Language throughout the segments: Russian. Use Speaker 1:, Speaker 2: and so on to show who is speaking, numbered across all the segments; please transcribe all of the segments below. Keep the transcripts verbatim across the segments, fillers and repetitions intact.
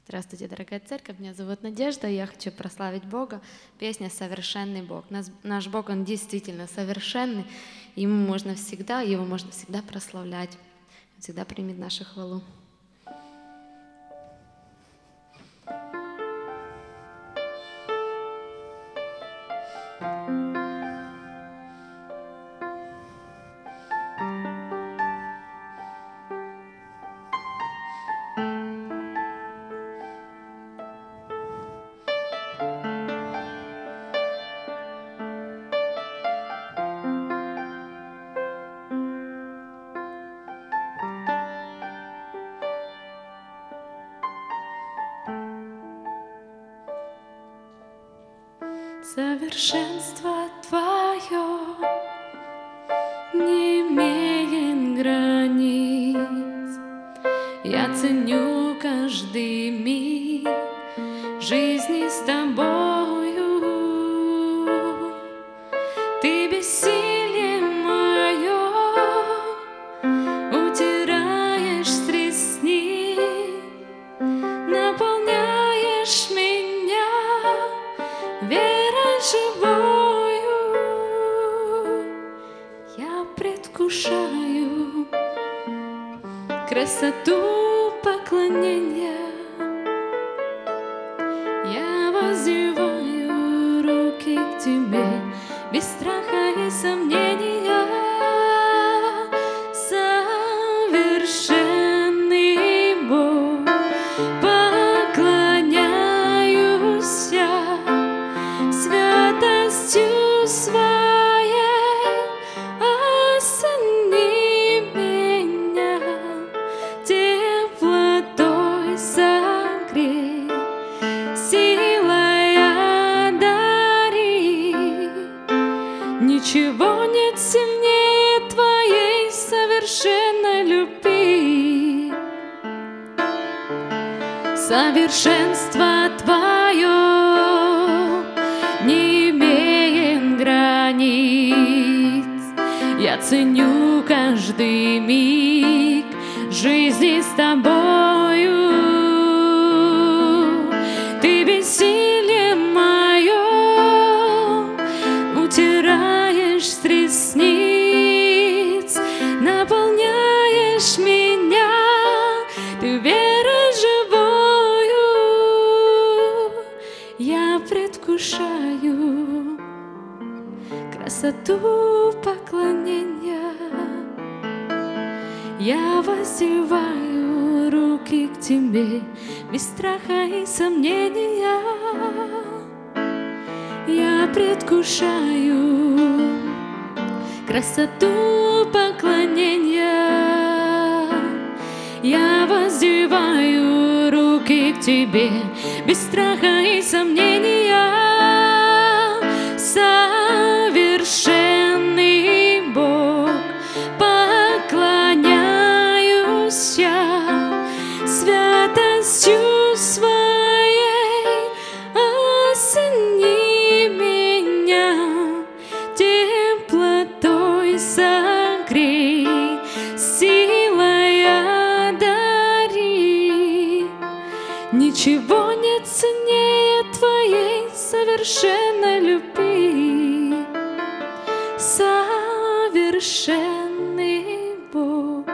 Speaker 1: Здравствуйте, дорогая церковь, меня зовут Надежда, и я хочу прославить Бога. Песня «Совершенный Бог». Наш, наш Бог, Он действительно совершенный, Ему можно всегда, Его можно всегда прославлять, Он всегда примет нашу хвалу. Совершенство Твое не имеет границ. Я ценю каждый миг жизни с Тобою. Ты бессилие мое утираешь с ресниц, наполняешь меня верой живою. Я предвкушаю красоту поклонения. Я воздеваю руки к Тебе без страха и сомнения. Совершенный Бог, поклоняюсь я святостью Своей. Осени меня теплотой согрей, силой одари. Ничего нет сильнее Твоей совершенной любви. Совершенство Твое не имеет границ. Я ценю каждый миг жизни с Тобою. Ты бессилие мое утираешь с ресниц, наполняешь меня Ты верой живою. Я предвкушаю красоту поклонения. Я воздеваю руки к Тебе без страха и сомнения. Я предвкушаю красоту поклонения. Я воздеваю руки к Тебе без страха и сомнения. Совершенный Бог, поклоняюсь я святостью Своей. Осени меня теплотой согрей, силой одари. Ничего нет ценнее Твоей совершенной любви. Совершенный Бог,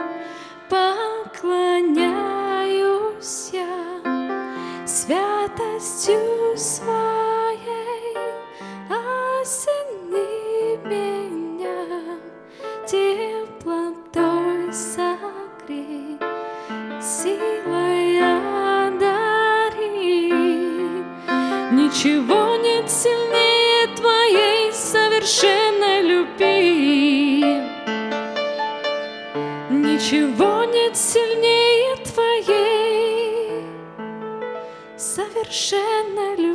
Speaker 1: поклоняюсь я святостью Своей. Осени меня теплотой согрей, силой одари. Ничего нет сильнее Твоей совершенной любви. Ничего нет сильнее Твоей совершенной любви.